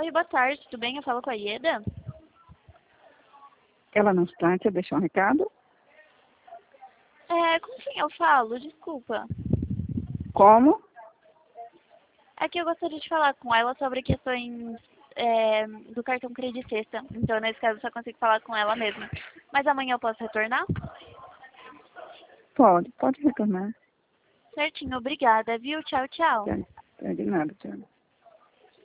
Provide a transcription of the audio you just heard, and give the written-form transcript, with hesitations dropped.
Oi, boa tarde, tudo bem? Eu falo com a Ieda. Ela não está, quer deixar um recado? Com quem eu falo? Desculpa. Como? É que eu gostaria de falar com ela sobre questões do cartão Credit Sexta. Então, nesse caso, eu só consigo falar com ela mesmo. Mas amanhã eu posso retornar? Pode retornar. Certinho, obrigada, viu? Tchau, tchau. Tá, de nada, tchau.